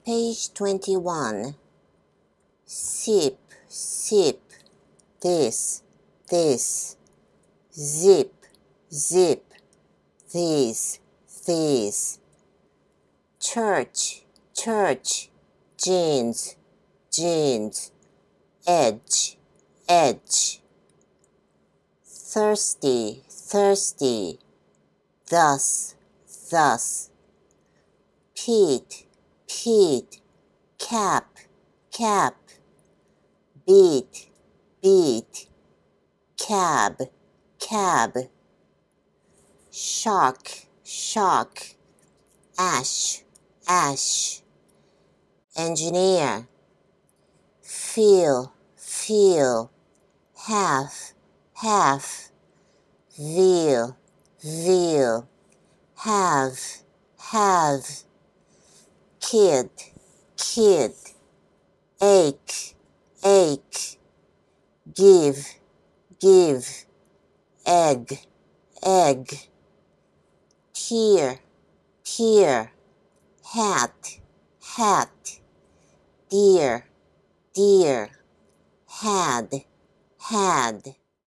Page 21. Sip, sip, this, zip, zip, these. Church, church, jeans, edge, thirsty, thus, Pete, cap, beat, cab, shock, ash, engineer, feel, half, veal, have, kid, ache, give, egg, tear, hat, dear, had.